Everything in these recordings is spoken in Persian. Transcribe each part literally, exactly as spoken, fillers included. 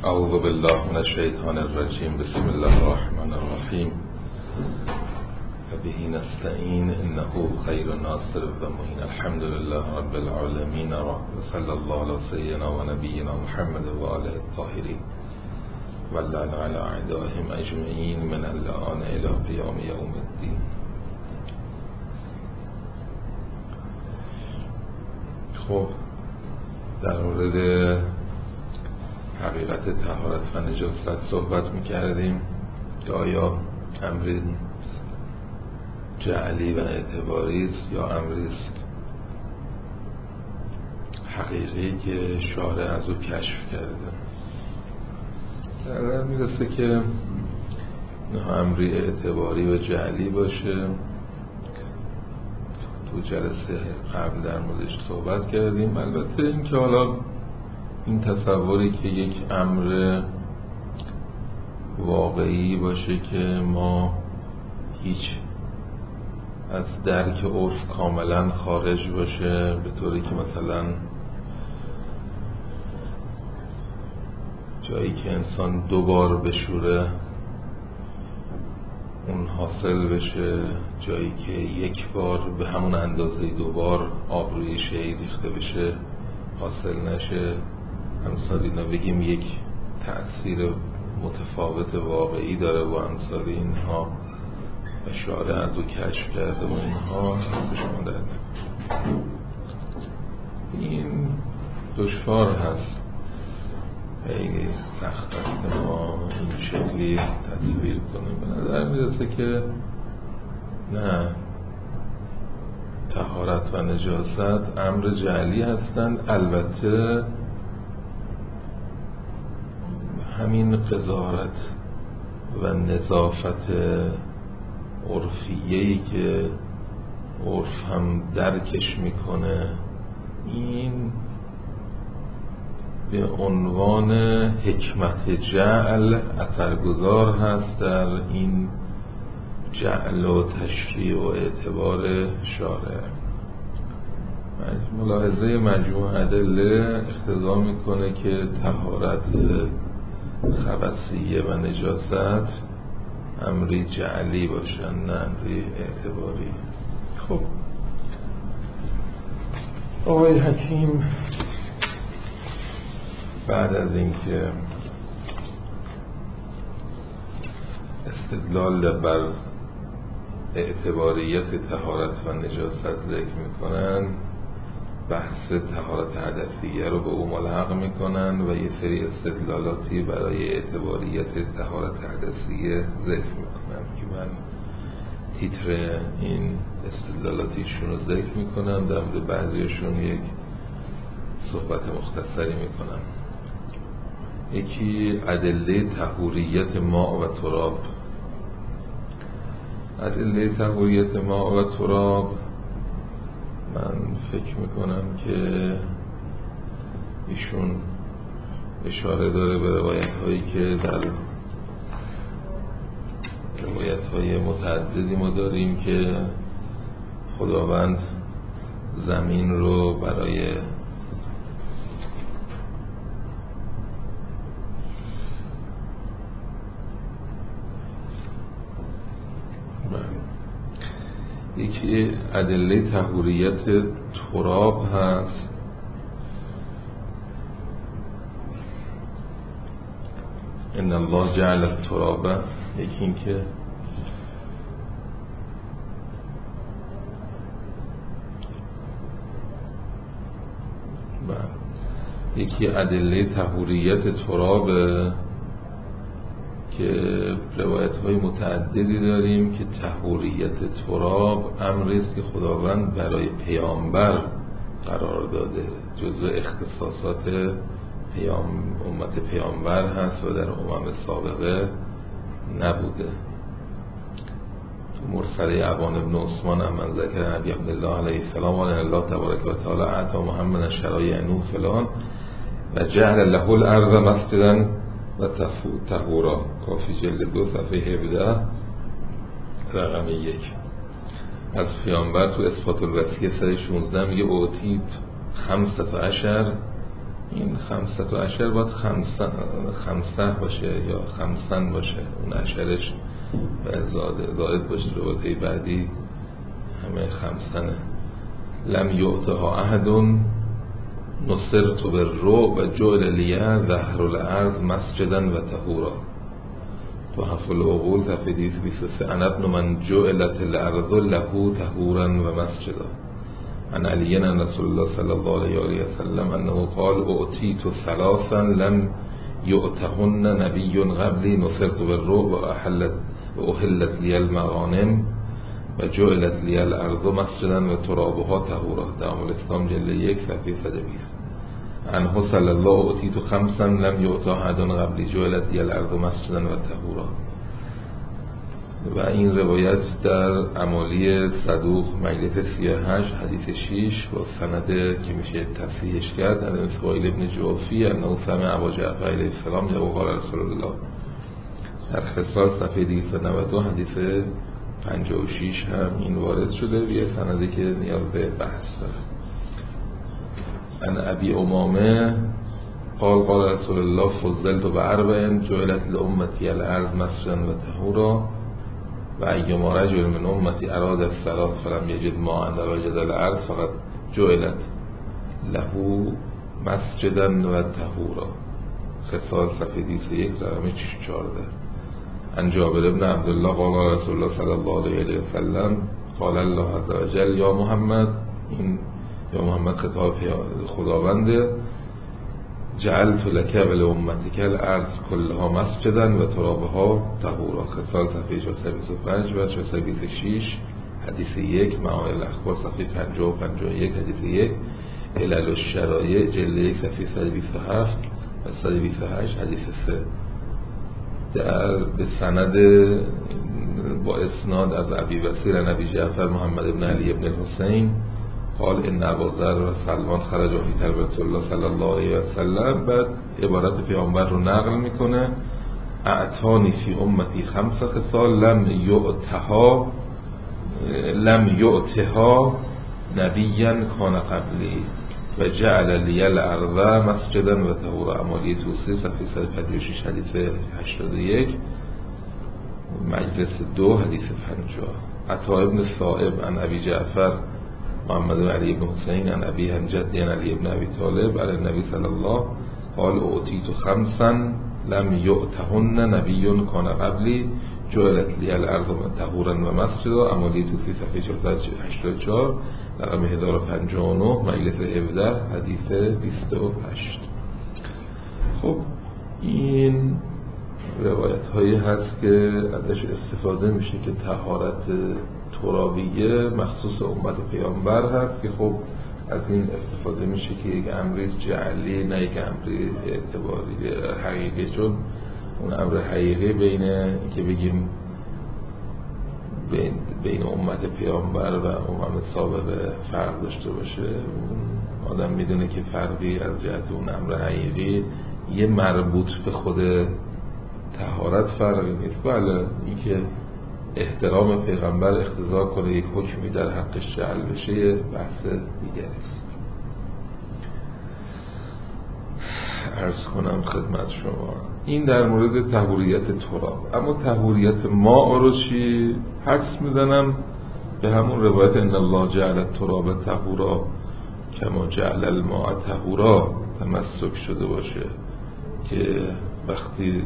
اعوذ بالله من الشیطان الرجیم. بسم الله الرحمن الرحیم. و به نستعین انه خیر ناصر و معین. الحمد لله رب العالمین و صلی الله علی سیدنا و نبینا محمد و آله الطاهرین و لعن علی اعدائهم اجمعین من الان الی قیام یوم الدین. خب در مورد حقیقت طهارت و نجاست صحبت می‌کردیم که آیا امری جعلی و اعتباری است یا امری است حقیقی که شارع از او کشف کرده. در نظر میرسه که امری اعتباری و جعلی باشه. تو جلسه قبل در موردش صحبت کردیم. البته این که حالا این تصوری که یک امر واقعی باشه که ما هیچ از درک عرف کاملا خارج باشه، به طوری که مثلا جایی که انسان دو بار بشوره اون حاصل بشه، جایی که یک بار به همون اندازه دو بار آب روی شی ریخته بشه حاصل نشه. امثال اینا بگیم یک تأثیر متفاوت واقعی داره با امثال اینها و شارع از او کشف کرده و اینها به شما در این دشوار هست. خیلی سخت است که ما این شکلی تصویر کنیم. به نظر میرسه که نه، طهارت و نجاست امر جعلی هستند. البته همین قذارت و نظافت عرفیه‌ای که عرف هم درکش میکنه، این به عنوان حکمت جعل اثرگذار هست در این جعل و تشریع و اعتبار شارع. ملاحظه مجموع ادله اقتضا میکنه که طهارت خبثیه و نجاست امری جعلی باشن، نه امری اعتباری. خب آقای حکیم بعد از اینکه استدلال بر اعتباریت طهارت و نجاست ذکر میکنن، بحث طهارت حدثیه رو به او ملحق میکنن و یه سری استدلالاتی برای اعتباریت طهارت حدثیه ذکر میکنن که من تیتر این استدلالاتیشون رو ذکر میکنم. در مورد بعضیشون یک صحبت مختصری میکنم. یکی ادله طهوریت ماء و تراب. ادله طهوریت ماء و تراب من فکر میکنم که ایشون اشاره داره به روایت هایی که در روایت های متعددی ما داریم که خداوند زمین رو برای یکی ادله طهوریت تراب هست. ان الله جعل التراب. یکی این که یکی ادله طهوریت تراب که روایت های متعددی داریم که طهوریت تراب امری است که خداوند برای پیامبر قرار داده، جزء اختصاصات پیام امت پیامبر هست و در امم سابقه نبوده. تو مرسله عوان ابن عثمان هم من ذکر نبی عبدالله علیه السلام و الله تبارک و تعالی اعطا محمد شرایع نو فلان و جعل له الارض مسجدا و طهورا. کافی جلد دو صفحه هفده رقم یک. از پیامبر تو اثبات الوصیه سر شانزده میگه اوتید خمسة عشر این خمسه و عشر باید خمسه, خمسه باشه یا خمسن باشه، اون عشرش زاده زاید باشه. روایته بعدی همه خمسنه. لم یعطها احد نصرت بالرعب و جعل لیه ظهر الارض مسجدا و طهورا. تحف العقول صفحه دویست و بیست و سه. انا ابن من جعلت الارض له طهورا و مسجدا. عن علی ان رسول الله صلی الله علیه و سلم انه قال اعطیت ثلاثا لم یعطهن نبی قبلی نصرت بالرعب و احلت و احلت لی المغانم و جعلت لی الارض مسجدا و ترابها طهورا. دوام الاسلام جلد یک صفحه صد و بیست. عنه صلی الله اعطیت خمسا لم یعطها احد قبلی جعلت لی الارض مسجدا و طهورا. و این روایت در اعمالی صدوق مجلس سی و هشت حدیث شش با سند که میشه تصحیحش کرد از اسماعیل ابن جعفی انه سمع ابا جعفر علیه السلام یقول قال رسول الله. در خصال صفحه دویست و نود و دو حدیث پنجاه و شش هم این وارد شده و یه سندی که نیاز به بحث داره. ان ابی امامه قال قال رسول الله فضلت باربع جعلت لامتی الارض مسجدا و طهورا و ایما رجل من امتی اراد الصلاة فلم یجد ماء وجد الارض فقط جعلت له مسجدا و طهورا. خصال صفحه دویست و یک رقم چهارده. عن جابر بن عبدالله قال رسول الله صلی الله علیه و سلم قال الله عز وجل یا محمد، این یا محمد خطاب خداونده، جعلت لك ولامتك الارض كلها مسجدا و ترابها طهورا. خصال صفحه چهارصد و بیست و پنج و چهارصد و بیست و شش حدیث یک. معانی الاخبار صفحه پنجاه و پنجاه و یک حدیث یک. علل الشرایع جلد یک صفحه صد و بیست و هفت و صد و بیست و هشت حدیث سه. در به سند با اسناد از ابی بصیر عن ابی جعفر محمد بن علی بن الحسین قال ان ابوذر و سلمان خرج فی تربیت الله صلی الله علیه و سلم. بعد عبارت پیامبر رو نقل میکنه اعطانی فی امتی خمس خصال لم یعطها لم یعطها نبیا کان قبلی و جعل لی الارض مسجدا و طهورا. اعمالی توصیف صفحه صد و پنجاه و شش حدیث هشتاد و یک. مجلس دو حدیث پنجاه. عطا ابن صائب عن ابی جعفر محمد بن علی بن حسین عن ابی عن جدی عن علی بن ابی طالب علی النبی صلی الله قال اعطیت خمسا لم یعطهن نبی کان قبلی جعلت لی الارض طهورا و مسجدا. اعمالی توصیف صفحه چهارصد و هشتاد و چهار رقم هزار و پنجاه و نه مجلس هفده حدیث بیست و هشت. خب این روایت هایی هست که ازش استفاده میشه که طهارت ترابیه مخصوص امت پیامبر هست که خب از این استفاده میشه که یک امری جعلی نه یک امری اعتباری حقیقی، چون اون امر حقیقی بین که بگیم بین, بین امت پیامبر و امت سابقه فرق داشته باشه. اون آدم میدونه که فرقی از جهت اون امر حقیقی یه مربوط به خود طهارت فرقی نیست. بله این که احترام پیغمبر اقتضا کنه یک حکمی در حقش جعل بشه یه بحث دیگری است. عرض کنم خدمت شما این در مورد طهوریت تراب. اما طهوریت ماء رو چی؟ حدس میزنم به همون روایت ان الله جعل التراب طهورا کما جعل الماء طهورا تمسک شده باشه که وقتی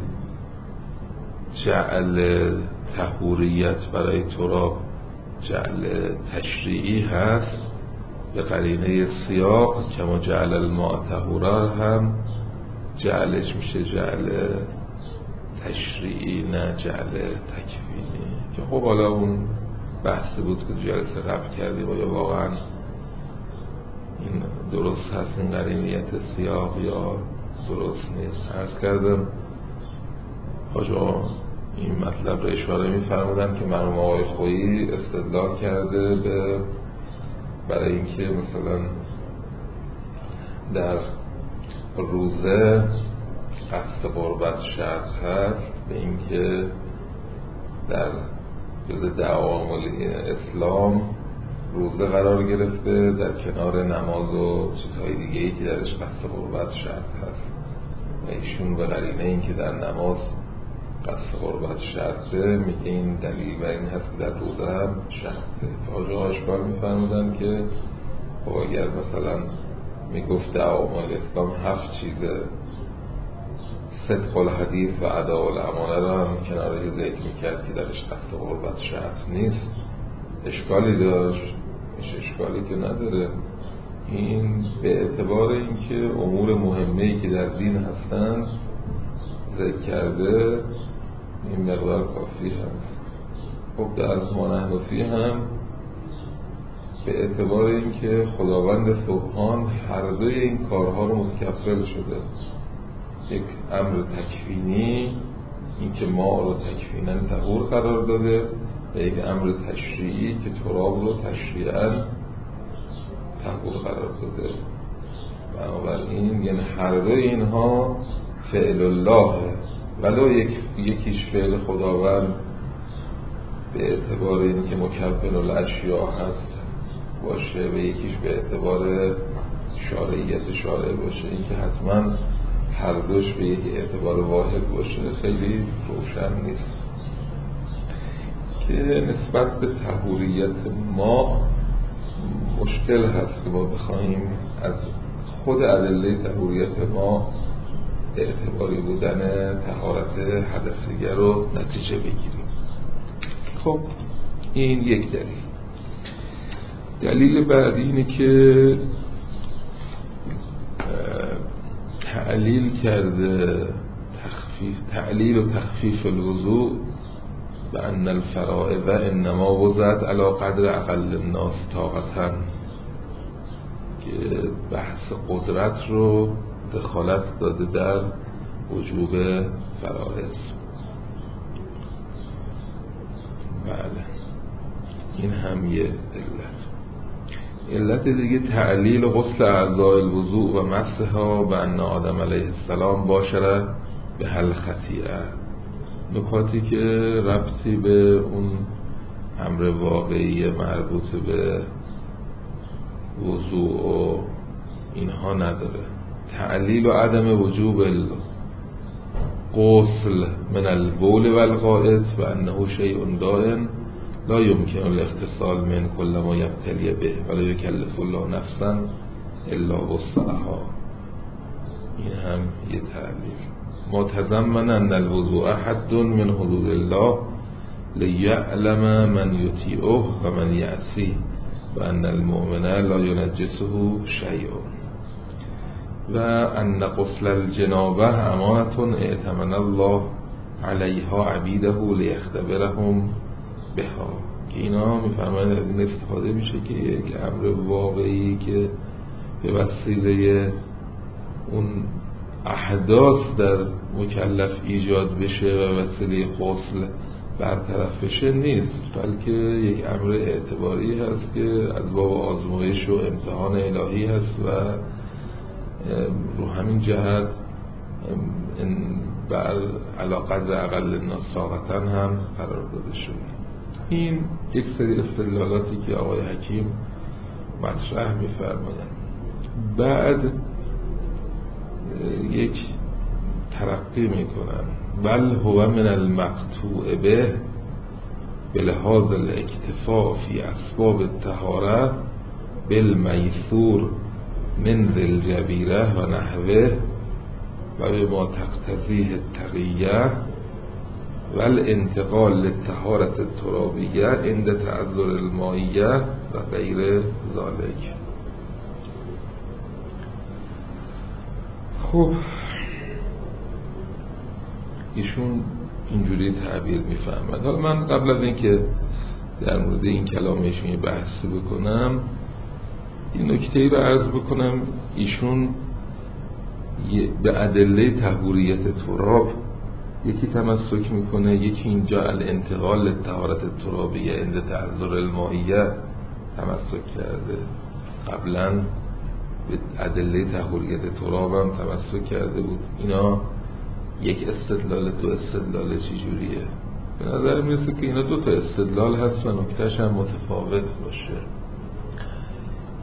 جعل طهوریت برای تراب جعل تشریعی هست به قرینه سیاق کما جعل الماء طهورا هم جعلش میشه جعل تشریعی نه جعل تکوینی که خب حالا اون بحثی بود که جلسه قبل کردیم و یا واقعا این درست هست این قرینیت سیاق یا درست نیست. عرض کردم آجا این مطلب را اشاره می‌فرمودن که مرحوم آقای خویی استدلال کرده به برای اینکه مثلا در روزه قصد قربت شرط هست به اینکه در جز دعوامل اسلام روزه قرار گرفته در کنار نماز و چیزهای دیگه‌ای که درش قصد قربت شرط هست و ایشون به قرینه این که در نماز قصد قربت شرطه میگه این دلیل بر این هست که در روزه هم شرطه. حاجه آشکار میفرمودن که خب اگر مثلا میگفته اعمال اسلام هفت چیزه، صدق الحدیث و اداء الامانه رو هم کنار یه ذکر میکرد که درش قصد قربت شرط نیست، اشکالی داشت؟ هیچ اشکالی که نداره. این به اعتبار اینکه امور مهمه‌ای که در دین هستن ذکر کرده این مقدار کافی هست. خب در ما نحنفی هم به اعتبار اینکه خداوند سبحان هر دوی این کارها رو متکفل شده، یک امر تکوینی اینکه ما رو تکویناً طهور قرار داده و یک امر تشریعی که تراب رو تشریعاً طهور قرار داده. بنابراین یعنی هر دوی اینها فعل الله، ولو یک یکیش فعل خداوند به اعتبار اینکه مکون الاشیاء هست باشه و یکیش به اعتبار شارعیت شارع باشه، اینکه حتما هر دوش به یک اعتبار واحد باشه خیلی روشن نیست. که نسبت به طهوریت ما مشکل هست که ما بخواهیم از خود ادله طهوریت ما اعتباری بودن طهارت حدثیه رو نتیجه بگیریم. خب این یک دلیل. دلیل بعدی اینه که تعلیل کرده تخفیف تعلیل و تخفیف الوضوء به ان الفرائض انما وضعت علی قدر اقل الناس طاقتاً، که بحث قدرت رو دخالت داده در وجوب فرائض. بله این هم یه علت. علت دیگه تعلیل غسل اعضاء الوضوء و مسحها به ان آدم علیه السلام باشره به حل خطیئه، نکاتی که ربطی به اون امر واقعی مربوط به وضوء و اینها نداره. تعلیل و عدم وجوب الغسل من البول و الغائط و انه شیء دائم لا يمكن الاغتسال من كل ما يبتلي به ولا يكلف الله نفسا الا وسعها. این هم یه تعلیل. متضمن ان الوضوء حد من حدود الله لیعلم من یطیعه و من یعصیه و ان المؤمن لا ينجسه شیء و ان غسل الجنابه امانة ائتمن الله علیها عبیده لیختبرهم بها. که اینا میفهمن از این استفاده میشه که یک امر واقعی که به وسیله اون احداث در مکلف ایجاد بشه و وسیله غسل برطرف بشه نیست، بلکه یک امر اعتباری هست که از باب آزمایش و امتحان الهی هست و رو همین جهت بر علی قدر اقل الناس طاقتاً هم قرار داده شده. این یک سری استدلالاتی که آقای حکیم مطرح می‌فرمایند. بعد یک ترقی میکنن بل هو من المقطوع به بلحاظ الاکتفاء فی اسباب الطهاره بالمیسور من ذی الجبیره و نحوه و به ما تقتضیه التقیه و الانتقال للطهارة الترابیه عند تعذر المائیه و غیر ذالک. خب ایشون اینجوری تعبیر میفهمد. حالا من قبل از اینکه در مورد این کلامشون بحث بکنم این نکته‌ای رو عرض بکنم. ایشون به ادله طهوریت تراب یکی تمسک میکنه، یکی اینجا الانتقال للطهارة الترابیه عند تعذر المائیه تمسک کرده. قبلا به ادله طهوریت تراب هم تمسک کرده بود. اینا یک استدلال دو استدلال چی جوریه؟ به نظر میرسه که اینا دو تا استدلال هست و نکتهش هم متفاوت باشه.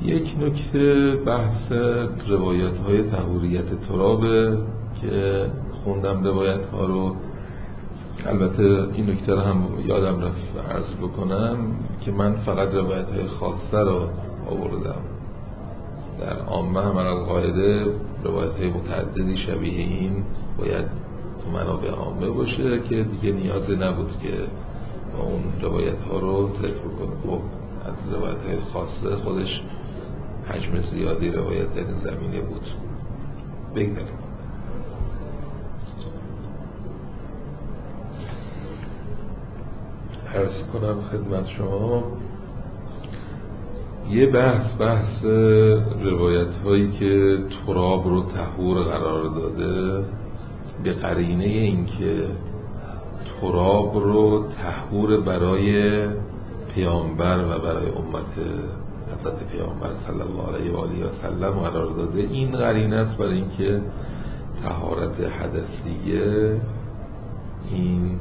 یک نکته بحث روایت های طهوریت ترابه که خوندم روایت ها رو. البته این نکته رو هم یادم رفت عرض بکنم که من فقط روایت های خاصه رو آوردم. در عامه هم از قاعده روایت های متعددی شبیه این باید تو منابع عامه باشه که دیگه نیازی نبود که اون روایت ها رو ذکر کنه. خب از روایت های خاصه خودش حجم زیادی روایت در این زمینه بود. بگذاریم. عرض کنم خدمت شما یه بحث بحث روایت هایی که تراب رو طهور قرار داده به قرینه این که تراب رو طهور برای پیامبر و برای امت حضرت پیامبر صلی الله علیه و آله و سلم قرار داده. این قرینه است برای اینکه طهارت حدثیه این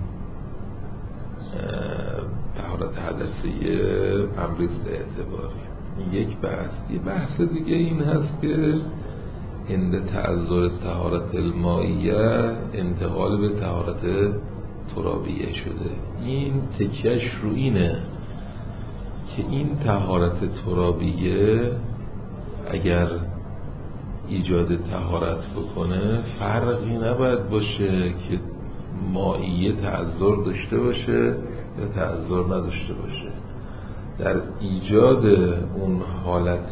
طهارت حدثیه امری اعتباری. یک بحث. یه بحث دیگه این هست که عند تعذر طهارت المائیه انتقال به طهارت ترابیه شده. این تکیش رو اینه که این طهارت ترابیه اگر ایجاد طهارت بکنه فرقی نباید باشه که مائیه تعذر داشته باشه یا تعذر نداشته باشه. در ایجاد اون حالت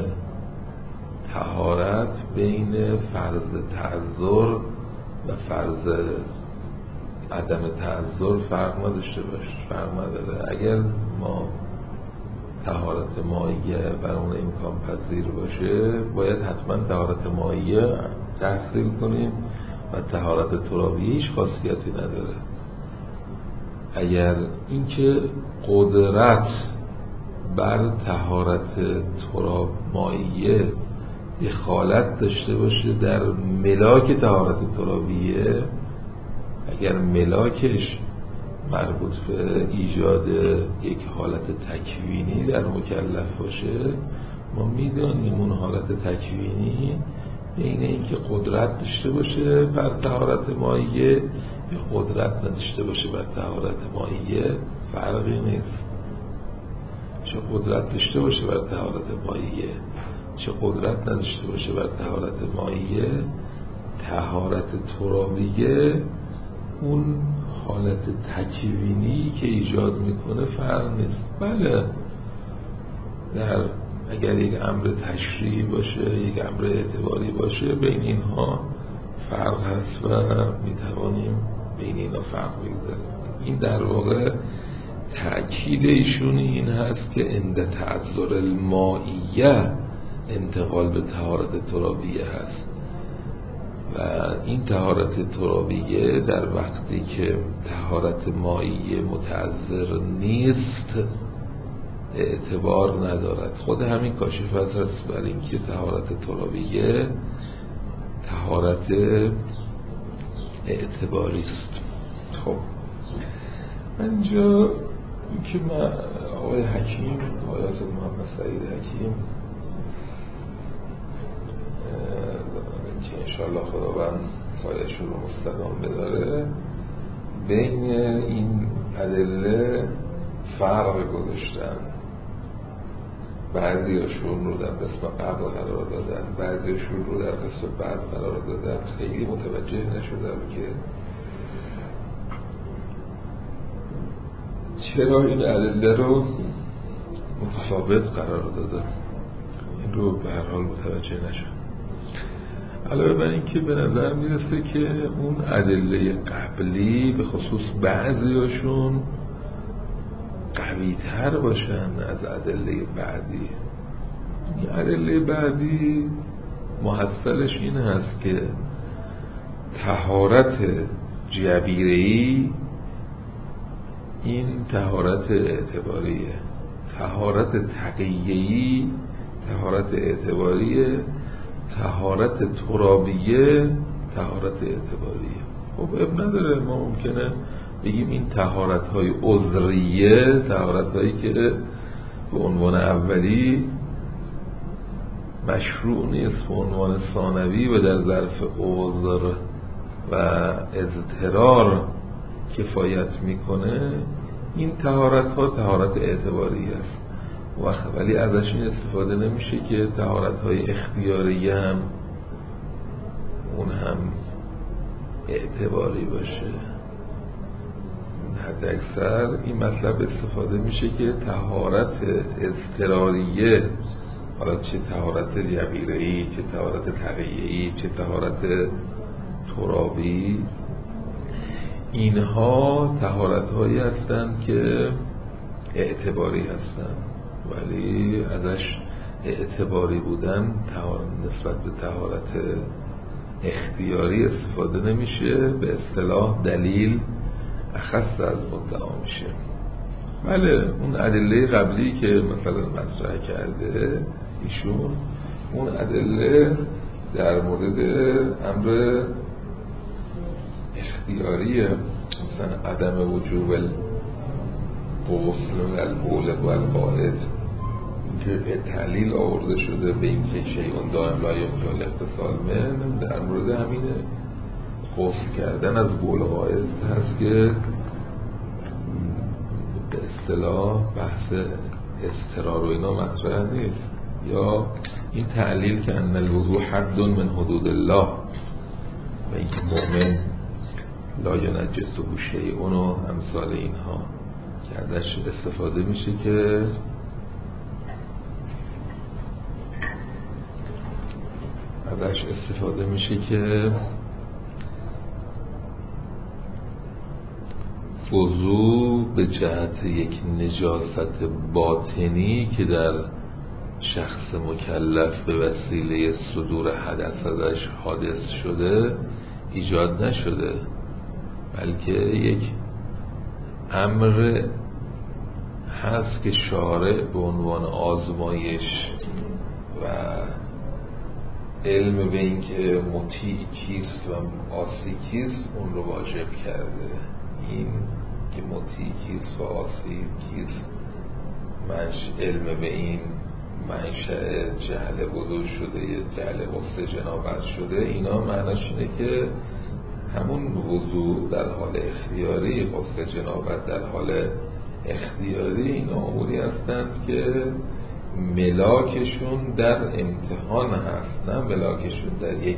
طهارت بین فرض تعذر و فرض عدم تعذر فرق نداشته باشه، فرق نداره. اگر ما طهارت مائیه بر اون امکان پذیر باشه باید حتما طهارت مائیه تحصیل کنیم و طهارت ترابیه هیچ خاصیتی نداره. اگر اینکه قدرت بر طهارت تراب مائیه دخالت داشته باشه در ملاک طهارت ترابیه، اگر ملاکش مربوط به ایجاد یک حالت تکوینی در مکلف باشه، ما میدونیم اون حالت تکوینی بین اینکه قدرت داشته باشه بر طهارت مائیه یا قدرت نداشته باشه بر طهارت مائیه فرقی نیست. چه قدرت داشته باشه بر طهارت مائیه چه قدرت نداشته باشه بر طهارت مائیه، طهارت ترابیه اون حالت تکوینی که ایجاد میکنه فرق نیست. بله در اگر یک امر تشریعی باشه یک امر اعتباری باشه بین اینها فرق هست و میتوانیم بین اینها فرق بگذاریم. این در واقع تأکید ایشون این هست که عند تعذر المائیه انتقال به طهارت ترابیه هست و این طهارت ترابیه در وقتی که طهارت مائیه متعذر نیست اعتبار ندارد. خود همین کاشف هست برای اینکه طهارت ترابیه طهارت اعتباری است. خب من اینجا که من آقای حکیم آقای حضرت محمد سعید حکیم که انشاءالله خداوند سایه‌شون رو مستدام بداره بین این ادله فرق گذاشتن. بعضیاشون رو در قسم قبل قرار دادن، بعضیاشون رو در قسم بعد قرار دادن. خیلی متوجه نشدم که چرا این ادله رو متفاوت قرار دادن. این رو به هر حال متوجه نشدم. علاوه بر این که به نظر میرسه که اون ادله قبلی به خصوص بعضیاشون قوی تر باشن از ادله بعدی. این ادله بعدی محصلش این هست که طهارت جبیره‌ای این طهارت اعتباریه، طهارت تقیه‌ای طهارت اعتباریه، طهارت ترابیه طهارت اعتباریه. خب اب نداره، ما ممکنه بگیم این طهارت های عذریه، طهارت هایی که به عنوان اولی مشروع نیست به عنوان ثانوی و در ظرف عذر و اضطرار کفایت میکنه، این طهارت ها طهارت اعتباری است، ولی ازش این استفاده نمیشه که طهارت های اختیاری هم اون هم اعتباری باشه. حد اکثر این مطلب استفاده میشه که طهارت اضطراریه، حالا چه طهارت یقیره‌ای، چه طهارت تقیه‌ای، چه طهارت ترابی، اینها طهارت هایی هستند که اعتباری هستند، ولی ازش اعتباری بودن نسبت به طهارت اختیاری استفاده نمیشه، به اصطلاح دلیل اخص از مدعا میشه. بله اون ادله قبلی که مثلا مطرح کرده ایشون، اون ادله در مورد امر اختیاریه، مثلا عدم وجوب الغسل و البول و الغائط که تعلیل آورده شده به این که شیء دائم لا یمکن الاغتسال من، در مورد همینه، غسل کردن از بول و غائط هست که به اصطلاح بحث اضطرار و اینا مطرح نیست. یا این تعلیل که ان الوضوء حد من حدود الله و اینکه مؤمن لا ینجسه شیء و امثال اینها که ازش استفاده میشه که ازش استفاده میشه که وضوء به جهت یک نجاست باطنی که در شخص مکلف به وسیله صدور حدث ازش حادث شده ایجاد نشده، بلکه یک امر هست که شارع به عنوان آزمایش و علم به این که مطیع کیست و عاصی کیست اون رو واجب کرده. این که مطیع کیست و عاصی کیست منش علم به این منشأ جهل وضوء شده یا جهل غسل جنابت شده، اینا معناش اینه که همون وضوء در حال اختیاری، غسل جنابت در حال اختیاری، اینا اموری هستند که ملاکشون در امتحان هست، نه ملاکشون در یک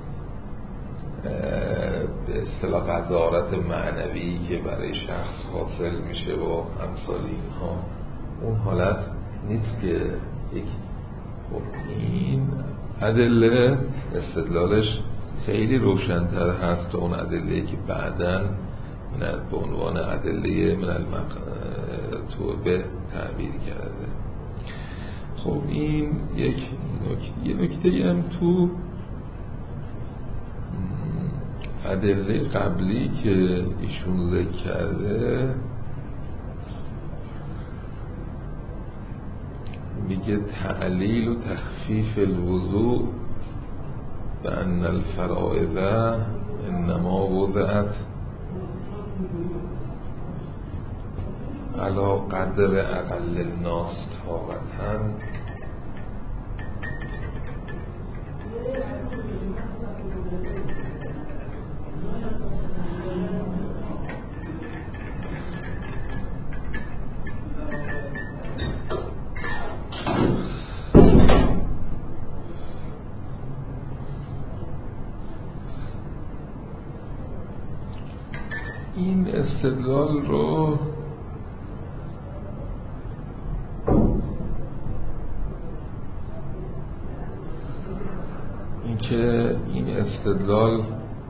به اصطلاح قضاوت معنوی که برای شخص حاصل میشه و امثال اینها. اون حالت نیست که یک این ادله استدلالش خیلی روشن‌تر هست تا اون ادله که بعداً به عنوان ادله من المتوبه تعبیر کرده. خب این یک نکته یه نکته هم تو ادله قبلی که ایشون ذکر کرده میگه تعلیل و تخفیف الوضوء به ان الفرائض انما وضعت علی قدر اقل الناس طاقتاً این استدلال رو اینکه این استدلال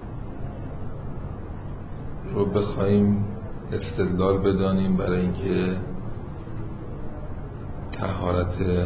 رو بخوایم استدلال بدانیم برای اینکه طهارت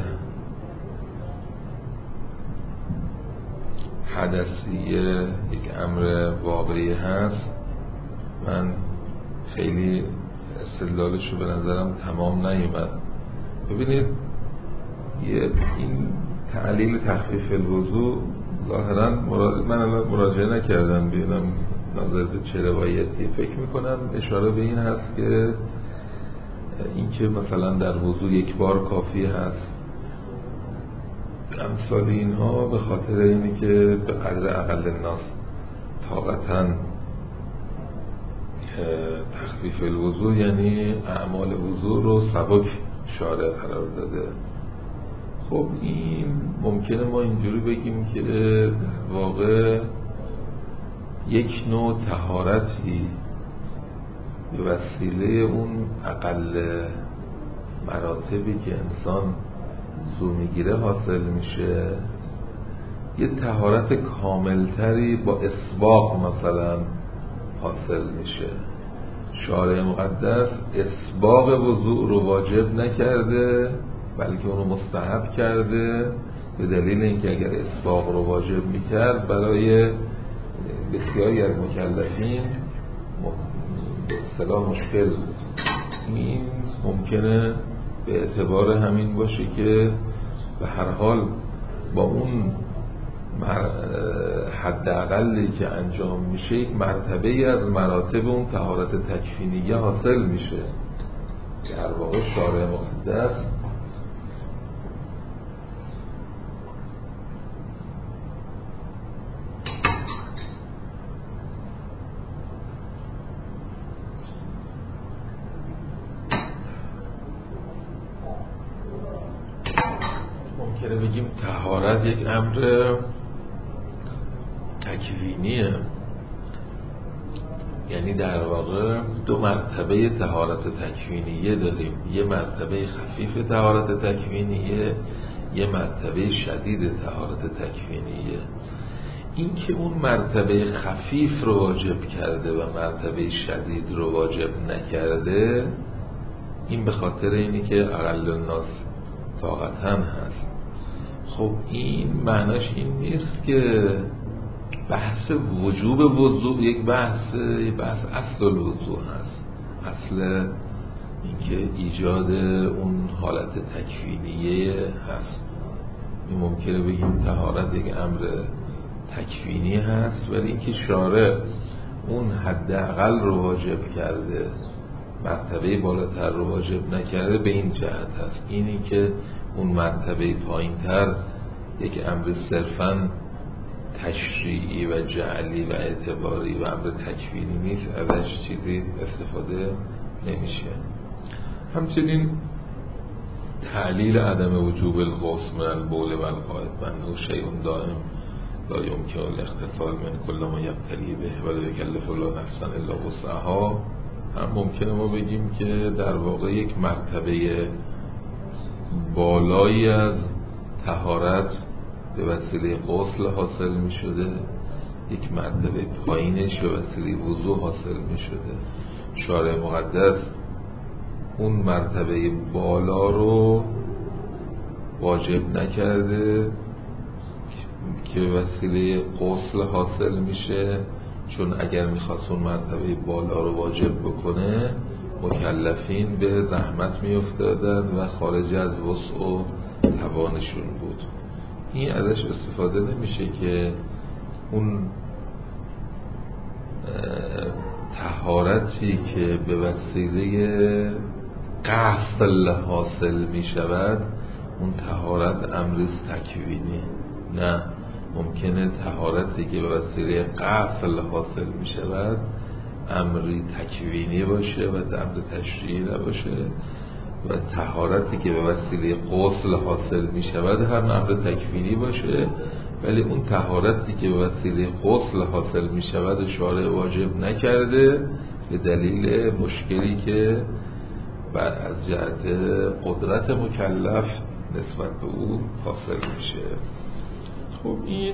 حدثیه یک امر واقعی هست، من خیلی استدلالش رو به نظرم تمام نیومد. ببینید یه این تعلیل تخفیف الوضوء ظاهرا من الان مراجعه نکردم ببینم نظر به چه روایتی، فکر میکنم اشاره به این هست که این که مثلا در وضوء یک بار کافی هست امثال اینها به خاطر اینی که به قدر اقل الناس طاقتاً تخفیف الوضوء یعنی اعمال وضوء رو سبک شارع قرار داده. خب این ممکنه ما اینجوری بگیم که در واقع یک نوع طهارتی به وسیله اون اقل مراتبی که انسان وضو میگیره حاصل میشه، یه طهارت کاملتری با اسباغ مثلا حاصل میشه. شارع مقدس اسباغ وضوء رو واجب نکرده بلکه اونو مستحب کرده، به دلیل اینکه اگر اسباغ رو واجب میکرد برای بسیاری از مکلفین به اصطلاح مشکل بود. این ممکنه به اعتبار همین باشه که به هر حال با اون حداقلی که انجام میشه یک مرتبه ای از مراتب اون طهارت تکفینیه حاصل میشه. در واقع شارع مقدس ممکنه بگیم طهارت یک امر تکوینیه، یعنی در واقع دو مرتبه طهارت تکوینیه داریم، یه مرتبه خفیف طهارت تکوینیه، یه مرتبه شدید طهارت تکوینیه. این که اون مرتبه خفیف رو واجب کرده و مرتبه شدید رو واجب نکرده، این به خاطر اینی که اقل الناس طاقتاً هست. خب این معناش این نیست که بحث وجوب وضوء یک بحث یک بحث اصل الوضوء هست. اصل اینکه ایجاد اون حالت تکوینیه هست. این ممکنه بگیم طهارت یک امر تکوینی هست، ولی اینکه شارع اون حداقل رو واجب کرده مرتبه بالاتر رو واجب نکرده به این جهت هست. اینی که اون مرتبه پایینتر یک امر صرفاً تشریعی و جعلی و اعتباری و امر تکوینی نیست، ازش چیزی استفاده نمیشه. همچنین تعلیل عدم وجوب الغسل من البول و الغائط منه شیء دائم لا یمکن الاغتسال من کل ما یبتلی به ولا یکلف الله نفسا الا وسعها، هم ممکنه ما بگیم که در واقع یک مرتبه بالایی از طهارت به وسیله غسل حاصل می شده، یک مرتبه پایینش به وسیله وضوء حاصل می شده. شارع مقدس اون مرتبه بالا رو واجب نکرده که به وسیله غسل حاصل میشه، چون اگر میخواست اون مرتبه بالا رو واجب بکنه مکلفین به زحمت میافتادن و خارج از وسع و توانشون بود. این ازش استفاده نمیشه که اون طهارتی که به وسیله غسل حاصل میشود اون طهارت امری تکوینی، نه، ممکنه طهارتی که به وسیله غسل حاصل میشود امری تکوینی باشه و امر تشریعی نباشه، و طهارتی که به وسیله غسل حاصل می شود هم امر تکوینی باشه، ولی اون طهارتی که به وسیله غسل حاصل می شود شارع واجب نکرده به دلیل مشکلی که بر از جهت قدرت مکلف نسبت به او حاصل میشه. خب این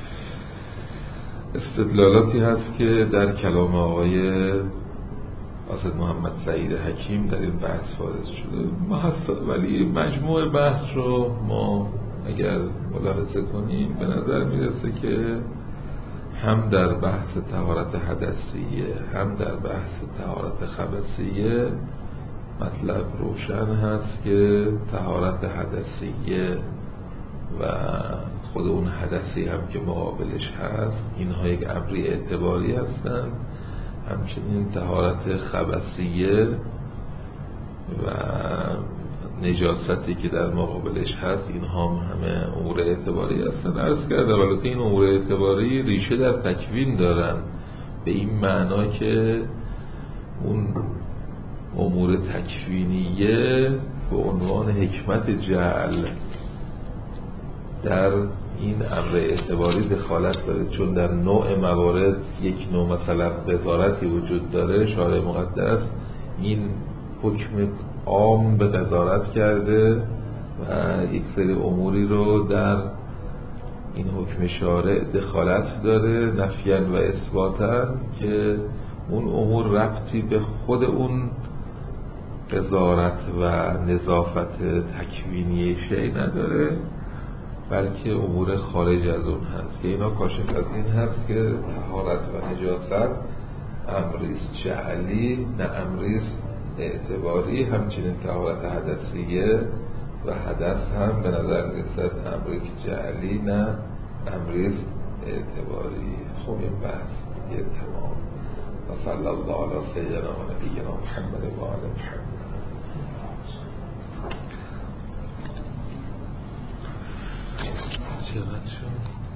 استدلالاتی هست که در کلام آقای اسد محمد سعید حکیم در این بحث وارد شده، ولی مجموع بحث رو ما اگر ملاحظه کنیم به نظر میرسه که هم در بحث طهارت حدثیه هم در بحث طهارت خبثیه مطلب روشن هست که طهارت حدثیه و خود اون حدثی هم که مقابلش هست اینها یک امری اعتباری هستند. همچنین طهارت خبثیه و نجاستی که در مقابلش هست، اینها هم همه امور اعتباری هستن. عرض کرده ولی که این امور اعتباری ریشه در تکوین دارن، به این معنا که اون امور تکوینیه به عنوان حکمت جعل در این امر اعتباری دخالت داره، چون در نوع موارد یک نوع مثلا قضاوتی وجود داره، شارع مقدس این حکم عام به قضاوت کرده و یک سری اموری رو در این حکم شارع دخالت داره نفیاً و اثباتاً که اون امور ربطی به خود اون قضاوت و نظافت تکوینی شیء نداره، بلکه امور خارج از اون هست که اینا کاشف از این هست که طهارت و نجاست امریست جعلی نه امریست اعتباری. همچنین طهارت حدثیه و حدث هم به نظر میرسد امریست جعلی نه امریست اعتباری. خب این بحث دیگه تمام. و صلی الله علی سیدنا و نبینا محمد و آل محمد. چقدر شد؟